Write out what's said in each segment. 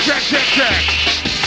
Check.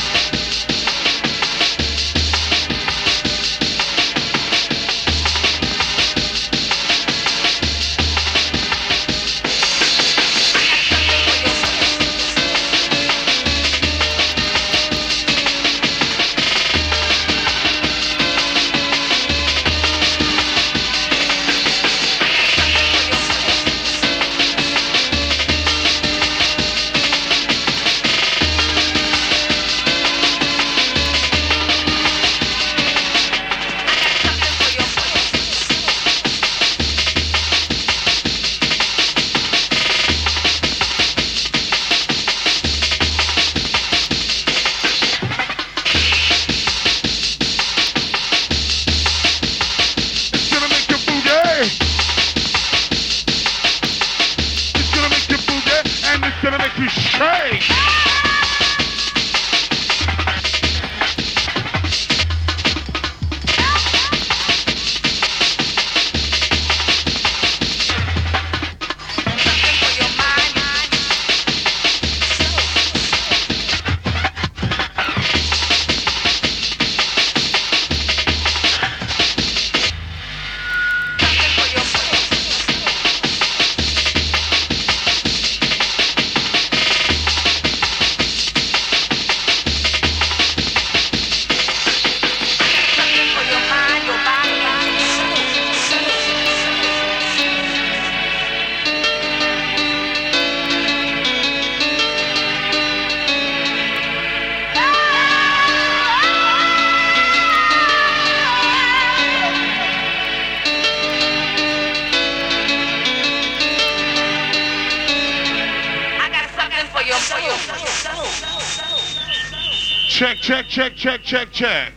Check.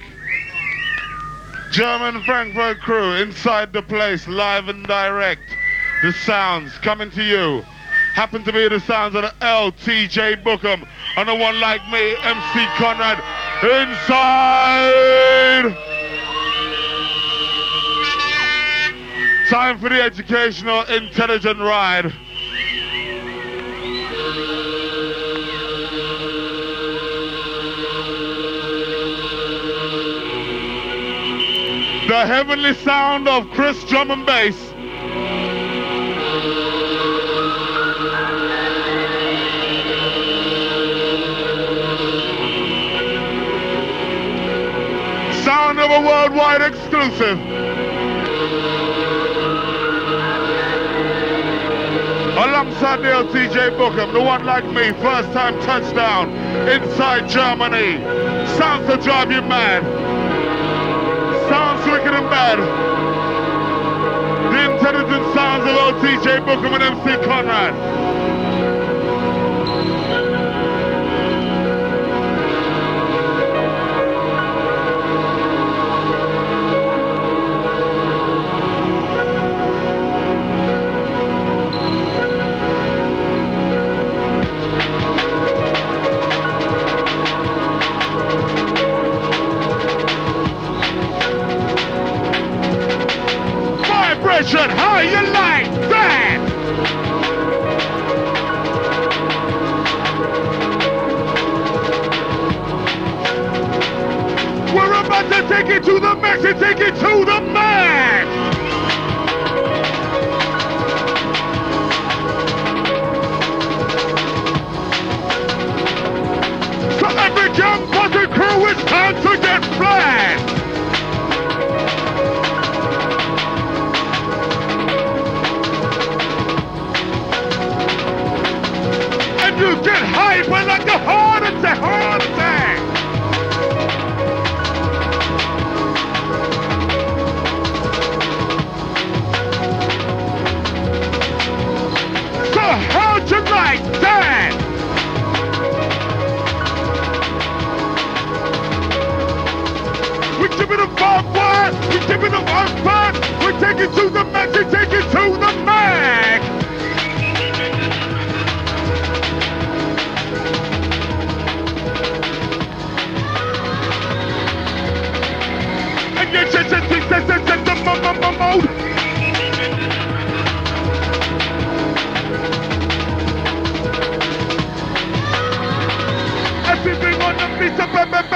German Frankfurt crew inside the place, live and direct. The sounds coming to you happen to be the sounds of the LTJ Bookham and the one like me, MC Conrad, inside. Time for the educational, intelligent ride. The heavenly sound of Chris drum and bass. Sound of a worldwide exclusive. Alongside the LTJ Bookham, the one like me, first time touchdown inside Germany. Sounds to drive you mad. Sounds wicked and bad. The intelligent sounds of LTJ Bookham and MC Conrad. How you like that? We're about to take it to the max and take it to the max. So every young bucket crew, it's time to get flat. You get hyper like a heart attack. So how'd you like that? We're giving them barbed wire, we're giving them unfun, we're taking to the max, we're taking to the max.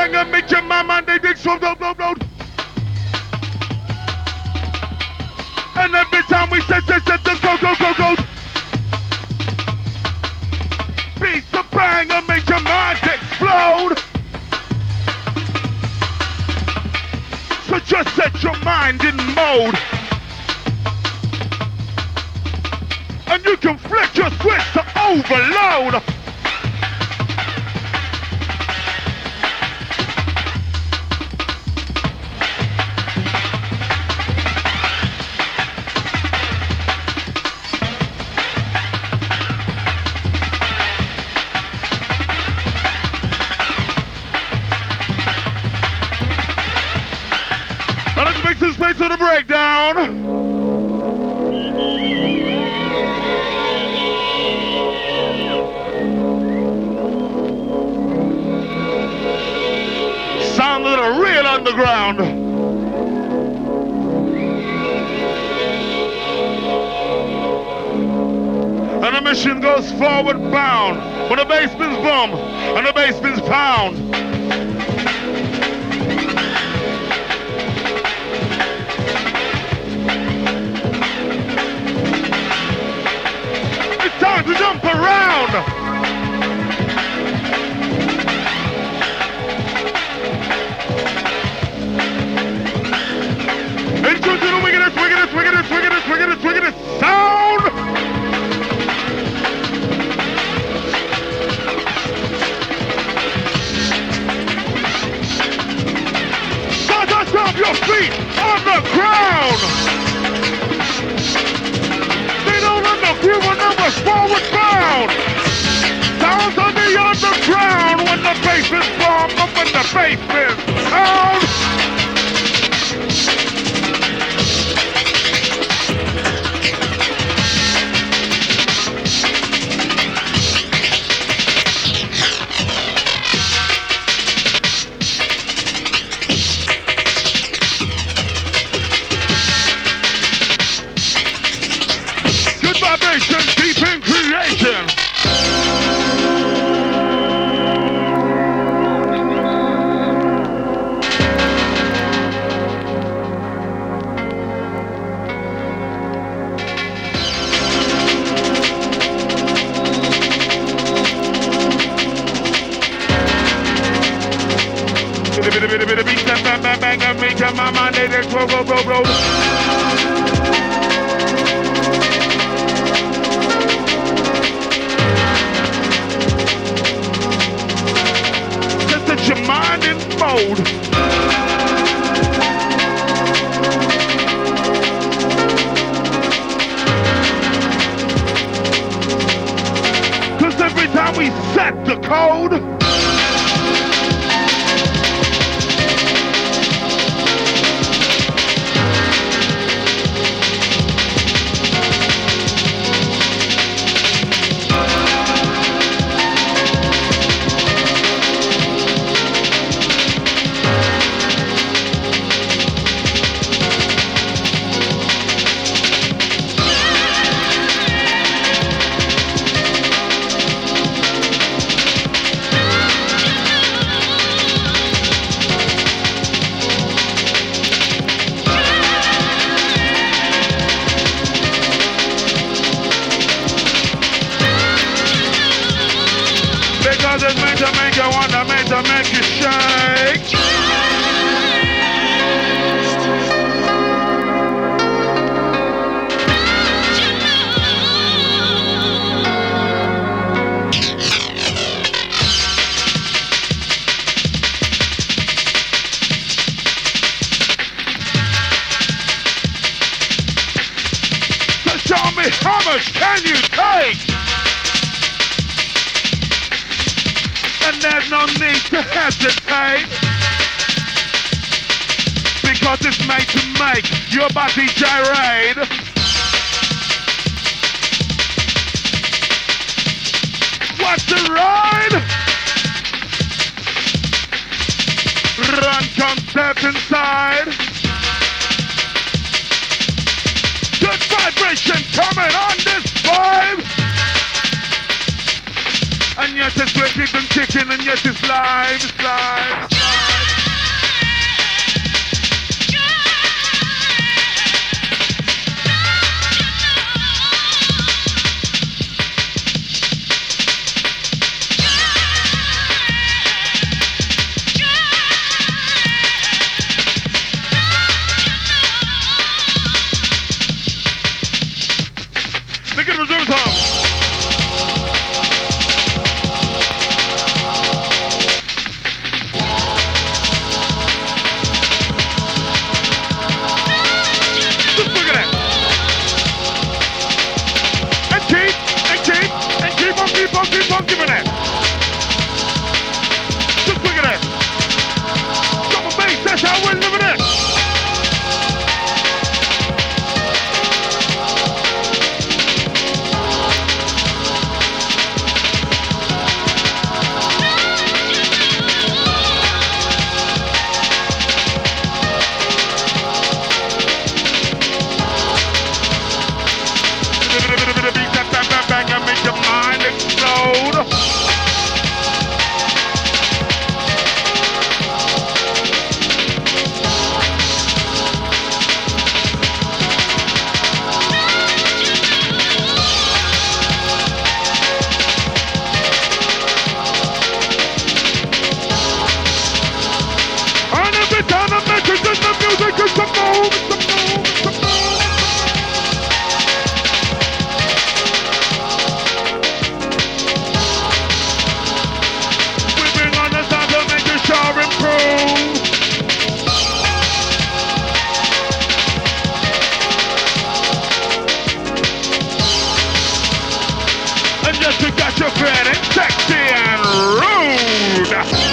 bang and make your mama and they dig so loud. And every time we say, go. Beats the bang and make your mind explode. So just set your mind in mode. And you can flick your switch to overload. Space for the breakdown. Sound of the real underground. And the mission goes forward bound. When the bass spins boom and the bass spins pound. To jump around. Into the wickedest sound. Stop your feet on the ground. You will never forward bound. Sounds on the underground when the bass is bomb, up when the bass is down. Deep in creation. Go. Your mind in mode. Cause every time we set the code, to make you shake. So show me how much can you take? And there's no need to hesitate, because it's made to make your body gyrate. What's the ride? Run concept inside. Good vibration coming on this vibe. And yes, it's wicked and kicking, and yes, it's live, it's live, it's live. Look at the zoom home. Keep on giving it. Just look at it. Drum and bass, that's how we're living it. Bang and make your mind explode. And every time I mention the music is a move, it's a move, it's a move. Sure improve. And just to get you feeling sexy and rude.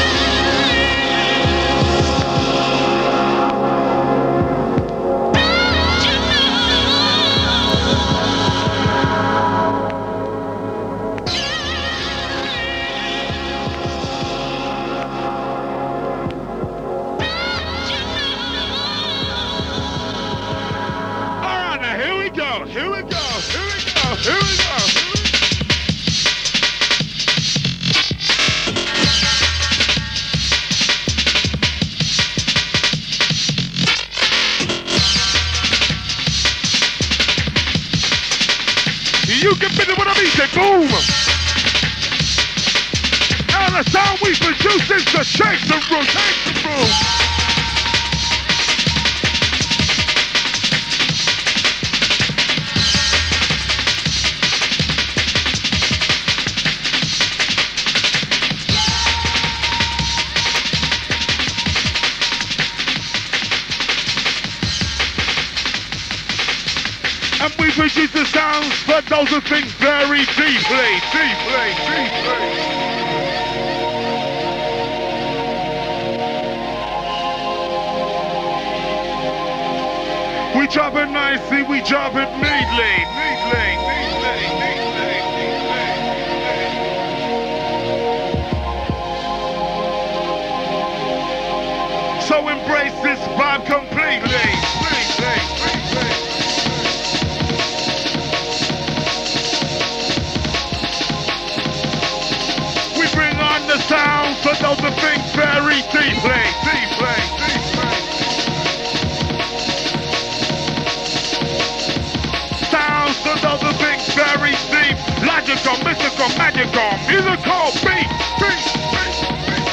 Here we go, here we go, here we go, here we go. You can fit it with a music, boom. And the sound we produce is to shake the room, shake the room. And we produce the sounds for those who think very deeply, deeply, deeply. We drop it nicely, we drop it neatly, neatly, neatly, neatly, neatly. So embrace this vibe completely, completely. The sound for those who think very deeply, deeply, deeply. Sounds for those who think very deep, logical, mystical, magical, musical, beat, beat, beat, beat.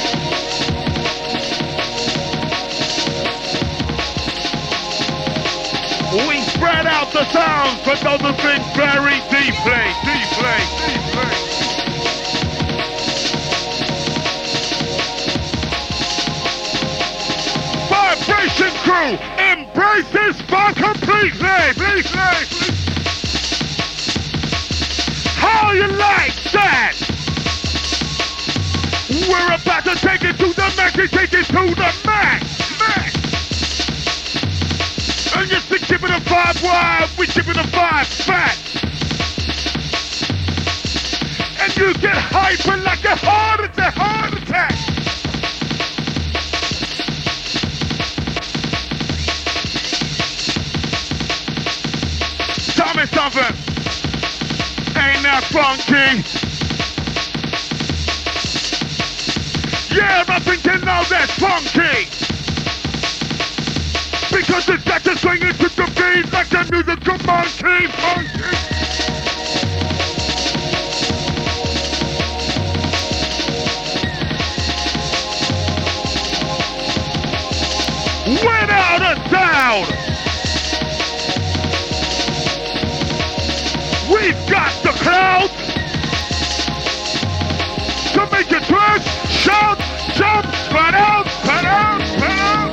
We spread out the sounds for those who think very deeply, deeply, deeply. Vibration crew, embrace this fun completely. How you like that? We're about to take it to the max, take it to the max. And just to keep it a vibe wide, we keep it a vibe fat. And you get hyper like a heart attack. Tell me something, ain't that funky? that's funky. Because it's got to swing into the beat like the musical monkey, monkey. Without a doubt, we've got the crowd to make it twist, shout, jump, run out, run out, run out.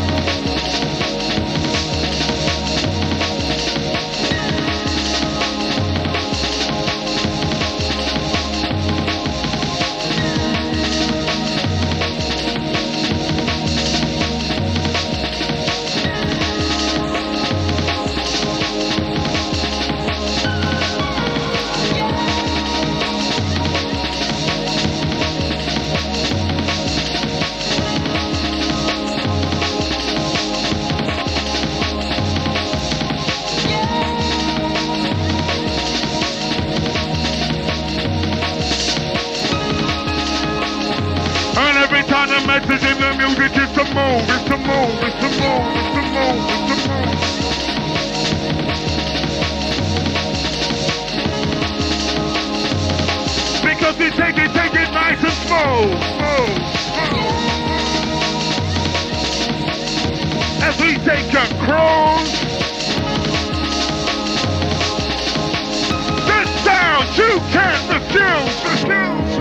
Message in the music is to move, it's to move, it's to move, it's to move, it's to move. Because we take it nice and smooth, smooth, smooth. As we take a cruise. This sound you can't refuse,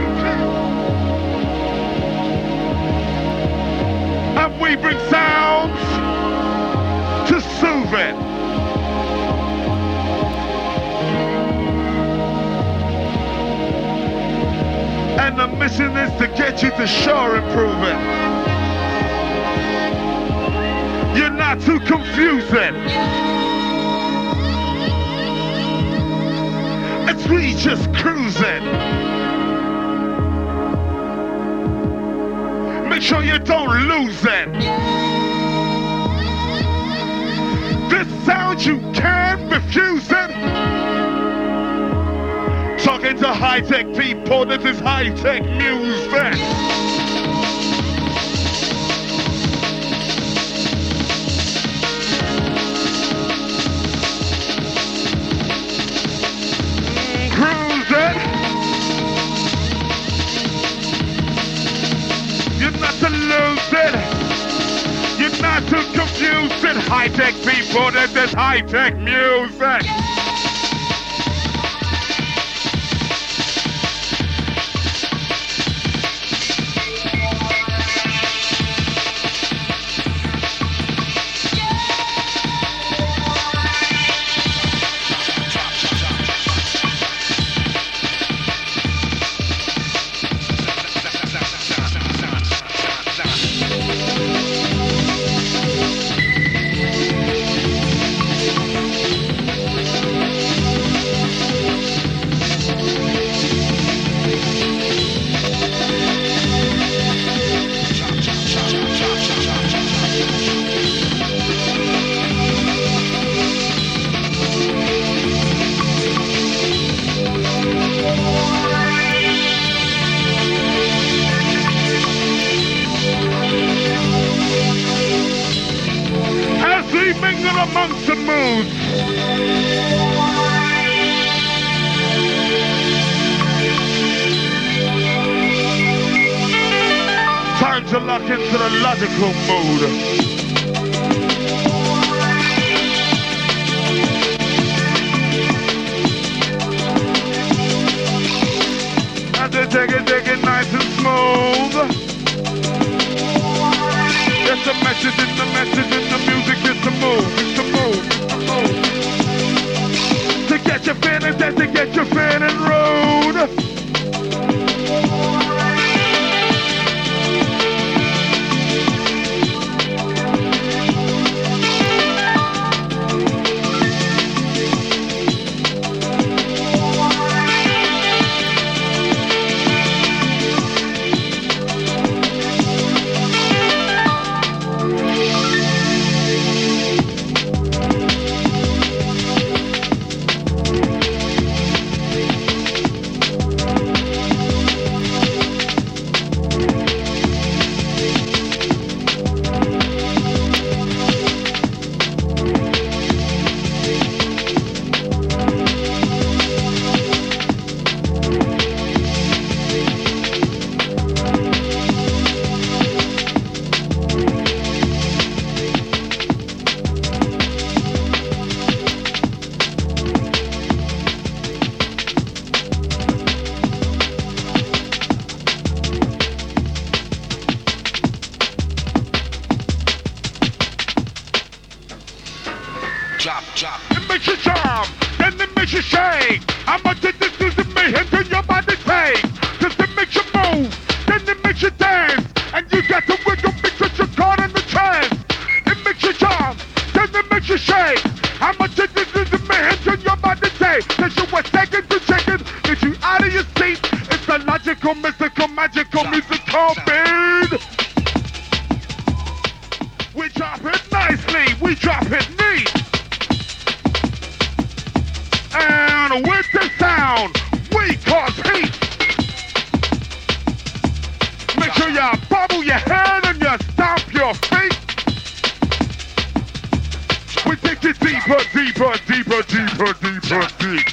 And we bring sounds to soothe it. And the mission is to get you to sure improving. You're not too confusing. As we just cruising. Make sure you don't lose it. This sound you can't refuse it. Talking to high-tech people, this is high-tech music. To lose it. You're not to confuse it. High-tech people, this is high-tech music. Amongst the moods. Time to lock into the logical mood. And they take it nice and smooth. There's a message in the music is to move, it's to move, it's to move. To get you feeling, that's to get you feeling rude. shake. How much of this is in me hindering your body take? Cause it makes you move, then it makes you dance. And you got to wiggle because you're caught in the trance. It makes you jump, then it makes you shake. How much of this is in me hindering your body take? Cause you were taking to shaking, get you out of your seat. It's a logical, mystical, magical, musical beat. We drop it nicely, we drop it neat. And with the sound, we cause heat. Make sure you bobble your head and you stomp your feet. We take it deeper, deeper, deeper, deeper, deeper, deep.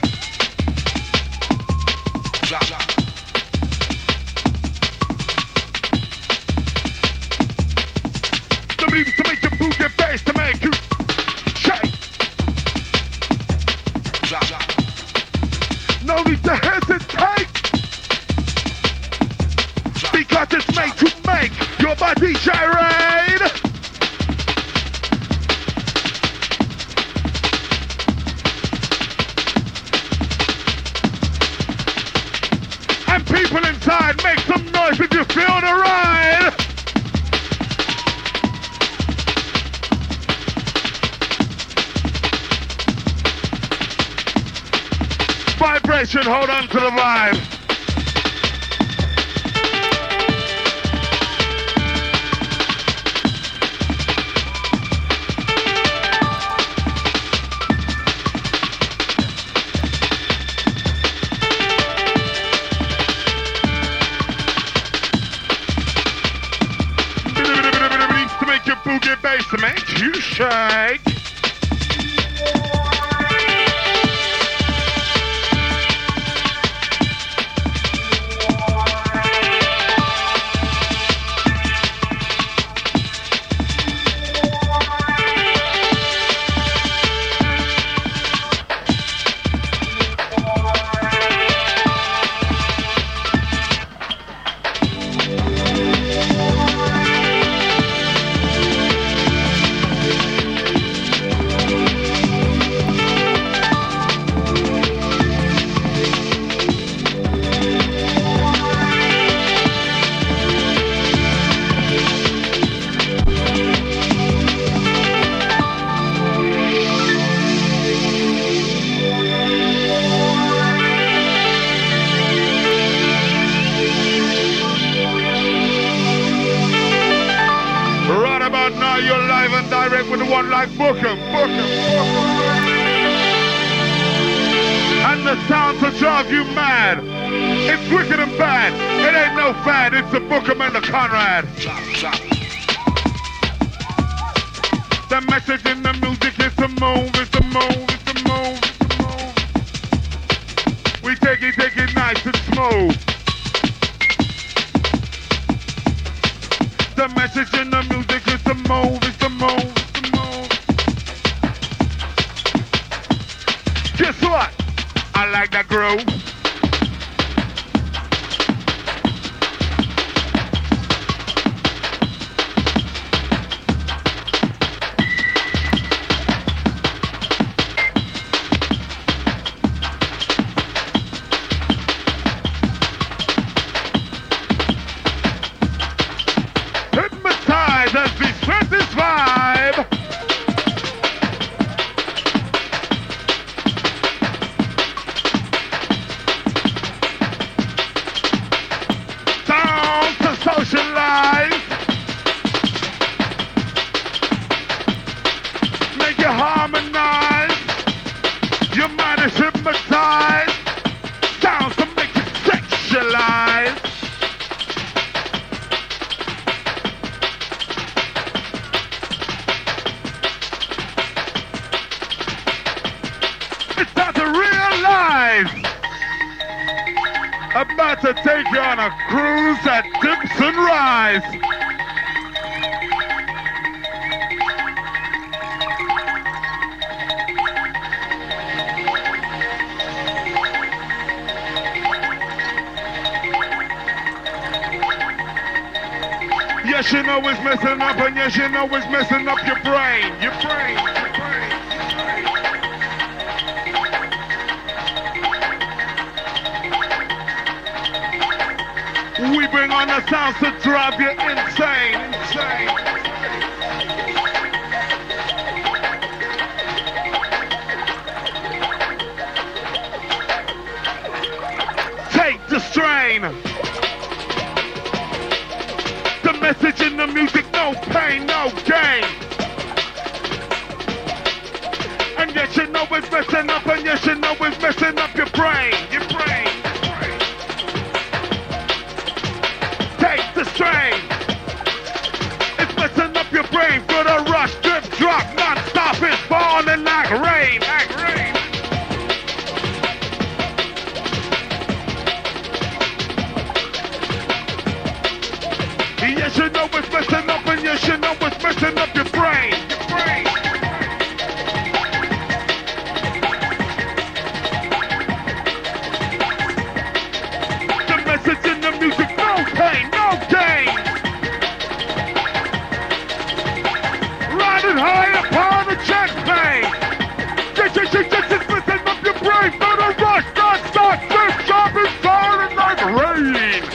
The beats to make you move your face, to make you shake. No need to hesitate, because it's made to make your body gyrate. And people inside, make some noise if you feel the ride. Vibration, hold on to the vibe. To make your boogie bass, to make you shake. With the one like Bookham. And the sound to drive you mad. It's wicked and bad. It ain't no fad, it's the Bookham and the Conrad. The message in the music is to move, it's to move, it's to move, it's to move. We take it nice and smooth. The message in the music is to move, it's to move. Guess what? I like that groove. Hypnotize as we spread this vibe. Socialize, make you harmonize, your mind is hypnotized, sounds to make you sexualize. It's time to realize, about to take you on a cruise that dips and rise. Yes, you know it's messing up, and yes, you know it's messing up your brain. We bring on the sounds to drive you insane, insane. Take the strain. The message in the music, no pain, no gain. And yes, you know it's messing up, and yes, you know it's messing up your brain, your brain. Take the strain. It's messing up your brain. For the rush, drip, drop, non-stop. It's falling like rain, like rain. Yes, you know it's messing up, and yes, you know it's messing up your brain, your brain. The message in the music, no pain, no gain. Riding high upon a jet plane. Yes, it's messing up your brain. For the rush, non-stop, drip, drop, it's falling like rain.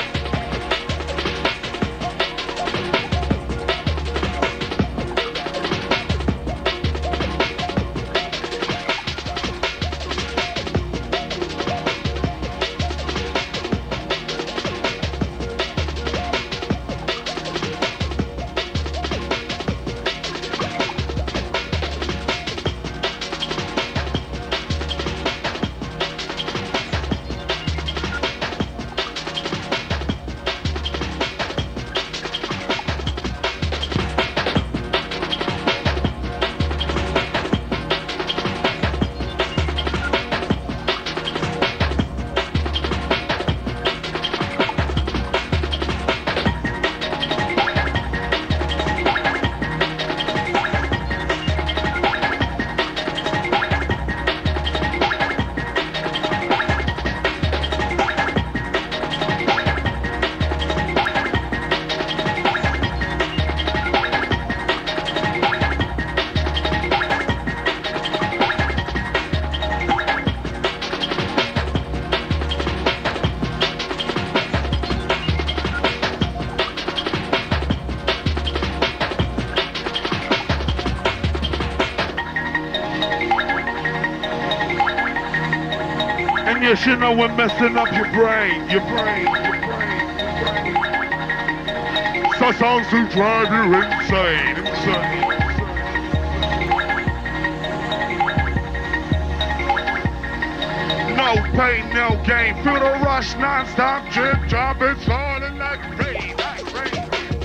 Yes, you know we're messing up your brain, your brain, your brain, your brain. So songs to drive you insane, insane. No pain, no gain. Feel the rush, non-stop, drip, drop, it's falling like rain, like rain.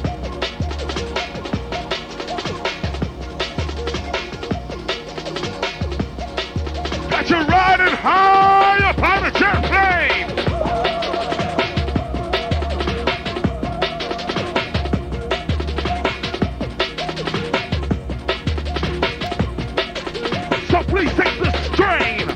Got you riding high upon a jet plane. So please take the strain.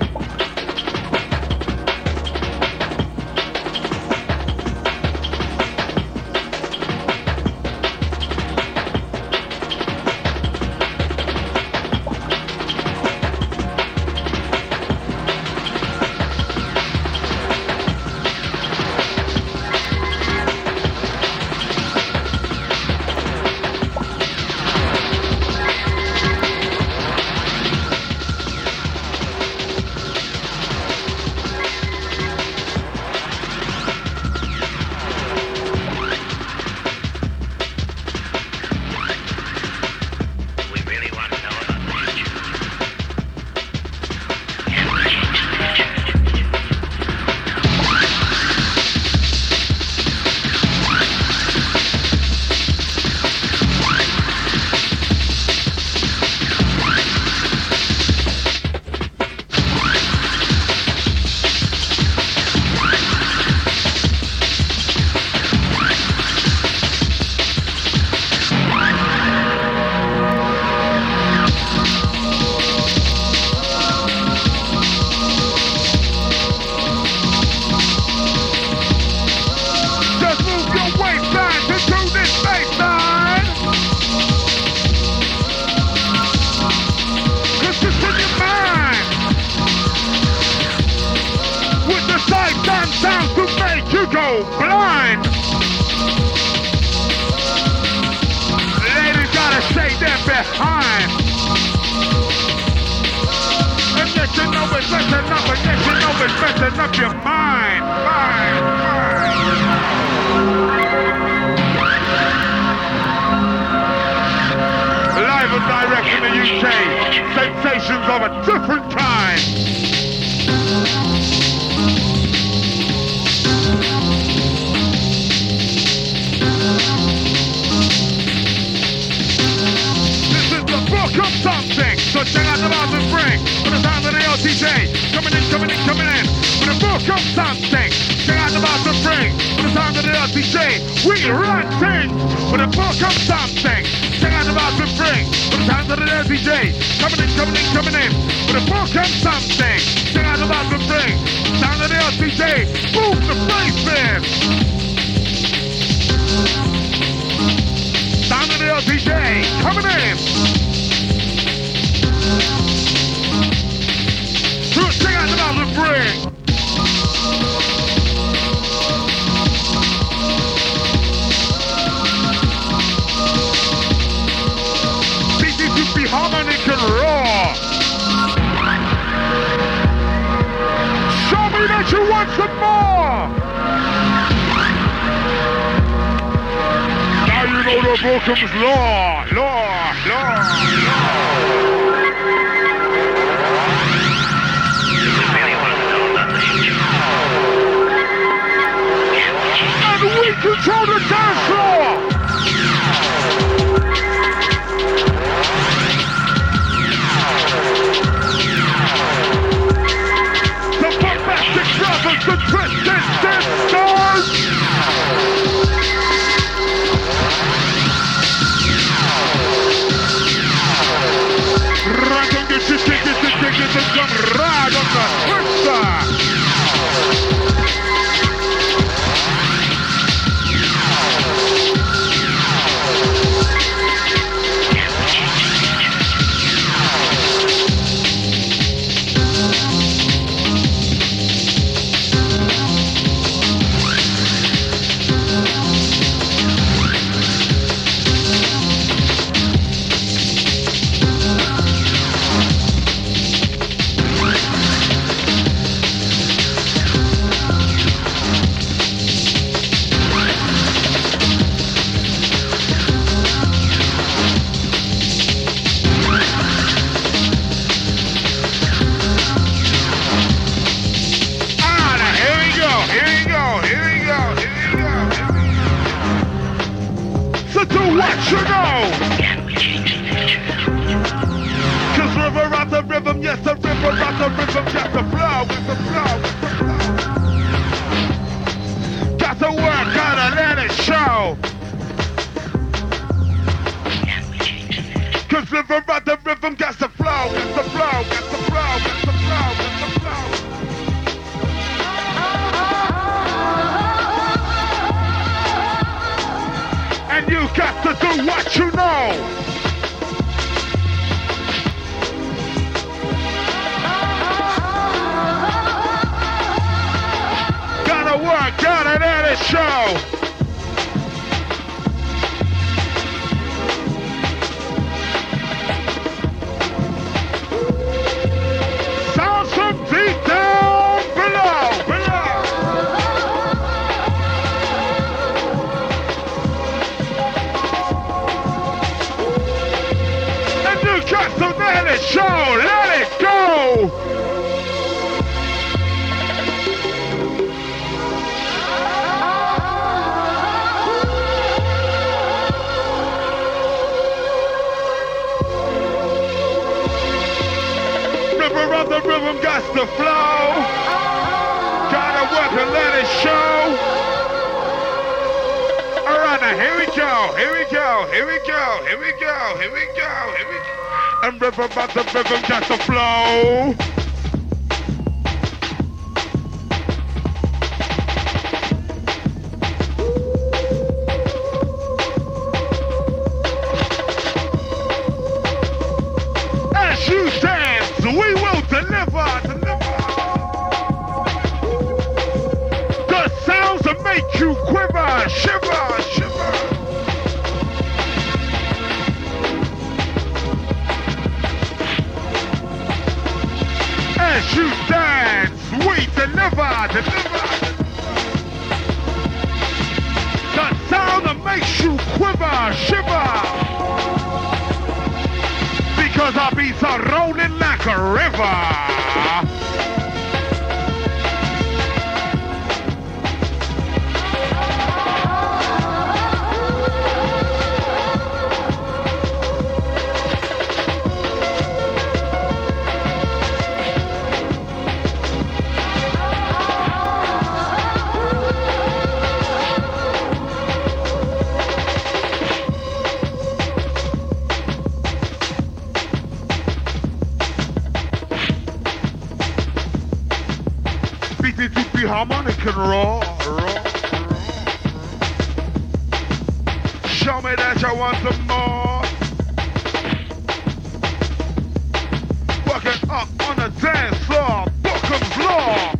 go blind. Ladies gotta stay there behind. And yes, you know it's messing up, and yes, you know it's messing up your mind. Live and direct from the UK, sensations of a different kind. This is the book of something, so check out the bars and bring. For the sound of the LTJ, coming in. For the book of something, check out the bars and bring. For the sound of the LTJ, we run things. For the book of something, check out the bars and bring. For the sound of the LTJ, coming in. For the book of something, check out the bars and bring. Sound of the LTJ, boom the faces. Sound of the LTJ, coming in. Check out the bars and bring. BTCP harmonic and raw. Show me that you want some more. Now you know the Bookham's law. And we control the dance floor. Brothers, the twisted sisters! Right on, get your tickets and come ride on the twister! What you know? Cause river at the rhythm, yes, the river at the rhythm, got to flow, with the flow. Got to work, gotta let it show. Cause river at the rhythm, got to flow, with the flow, with the flow, with the flow, with the flow. And you got to do what you know. Gotta work, gotta let it show. Sounds from deep down below. Got to let it show, let it go! River of the rhythm got to flow. Gotta work and let it show. Alright, now here we go. And river about the rhythm got to flow. As you dance, we will deliver. The sounds are making you quiver, shiver, shiver. As you dance, we deliver, deliver. The sound that makes you quiver, shiver. Because our beats are rolling like a river. Harmonic and raw. Show me that you want some more. Working up on the dance floor, Bookham's Law.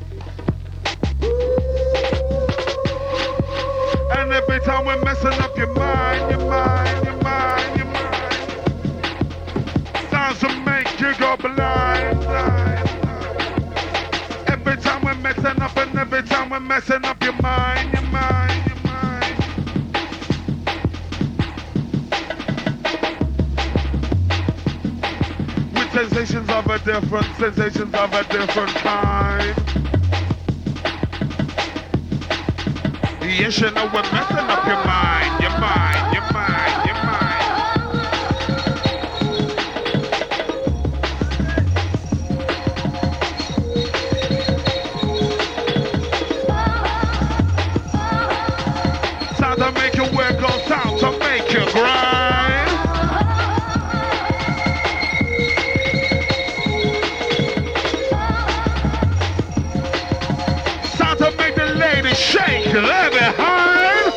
And every time we're messing up your mind, your mind, your mind, your mind. Sounds to make you go blind, blind. Every time we're messing up and every time we're messing up your mind, your mind, your mind. With sensations of a different kind. Yes, you know we're messing up your mind, your mind, your mind, your mind. To make you work on sound, to make you grind. Sound to make the ladies shake, left behind.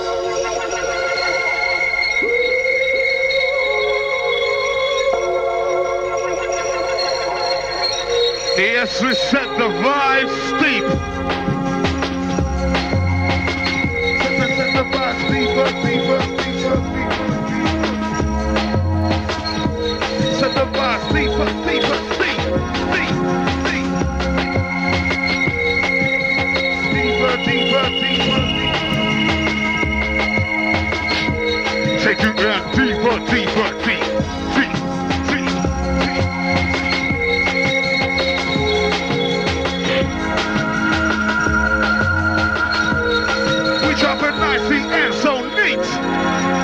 Yes, we set the vibe steep. Deeper, deeper, deeper, set the vibes deeper, deeper, deep, deep, deep. Deeper, deeper, deeper, deeper. Take you down deeper, deeper, deep, deep, deep, deep. We drop it nicely and so neat.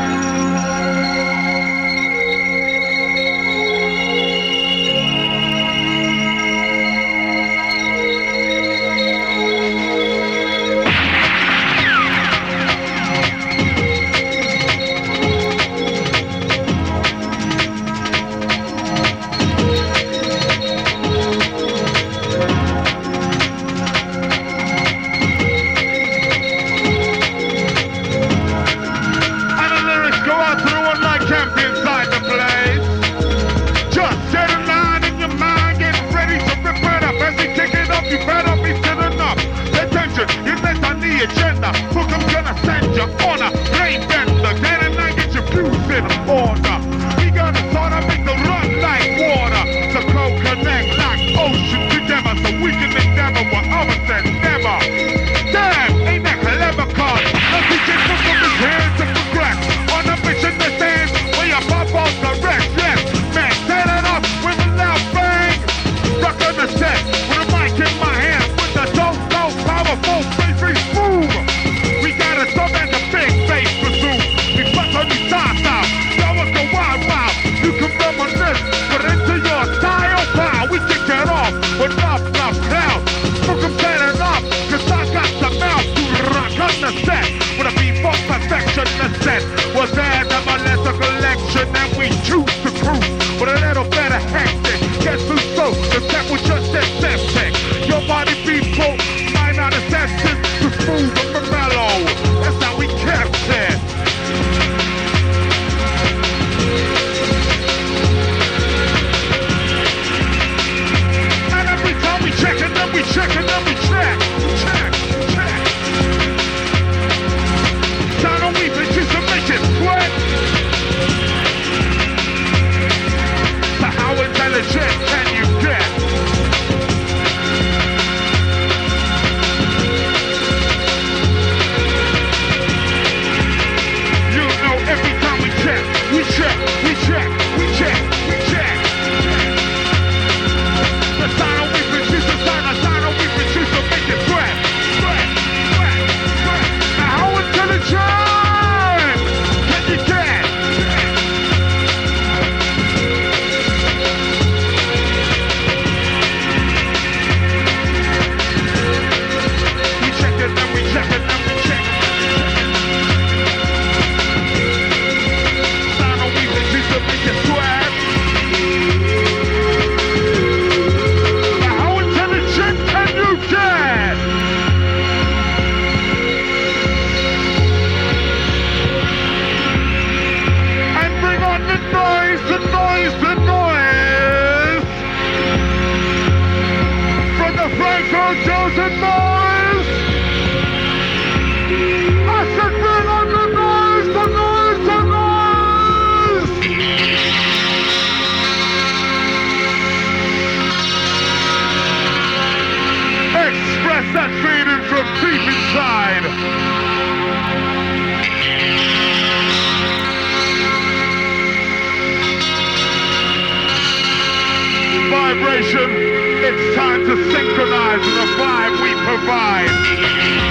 Agenda, book I'm gonna send you on a rain bender. Day and night get your views in order. We gonna sort of make the run like water. So co-connect like ocean together, so we can endeavor what others said never. Damn, ain't that clever card? No teaching book of his hands to progress. On a mission that stands where your bubbles are rest. Yes, man, set it up with a loud bang. Stuck on the set with a mic in my hand with the so powerful bass boom. We got a sub and a big bass pursuit. We bust on these stars now. That was the wild wild. You can reminisce, but into your style power. We kick it off with love cloud. Book them setting up, cause I got the mouth to rock on the set. With a before perfection, the set was there, nevertheless a collection. And we choose to cruise with a little bit of hectic. Guess who's so? The set was just that septic. Your body be full. Not a session to smooth and mellow. That's how we kept it. And every time we check and then we check and then we check. nation, it's time to synchronize the vibe we provide.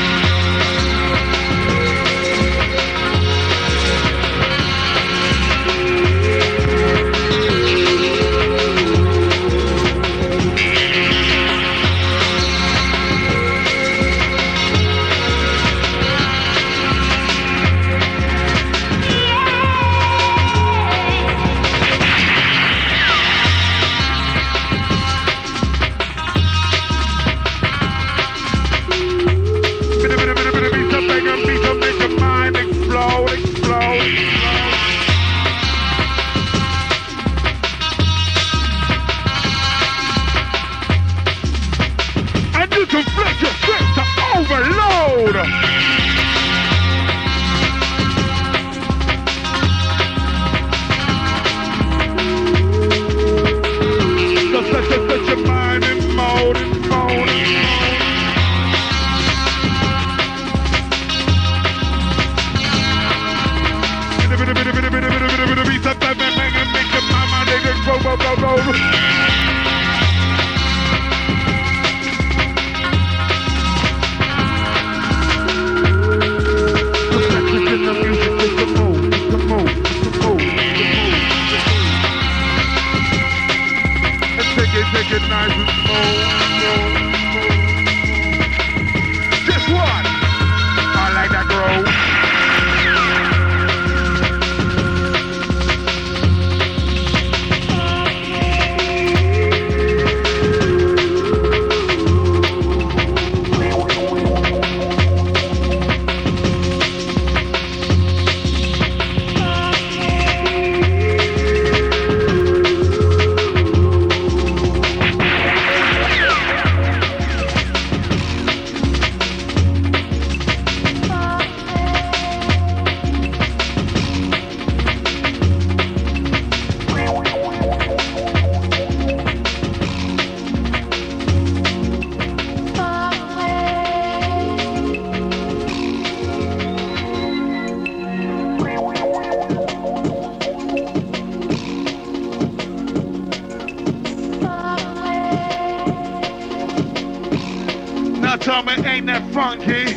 Tell me, ain't that funky?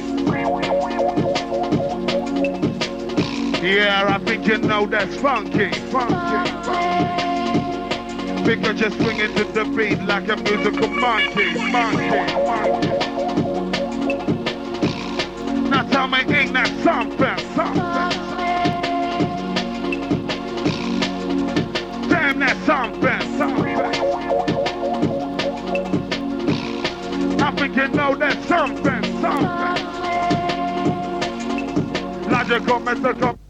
Yeah, I think you know that's funky, funky, funky. Because you're swinging to the beat like a musical monkey, monkey, monkey. Now tell me, ain't that something, something? Damn, that's something, something. I think you know that something, something. Logical, mystical.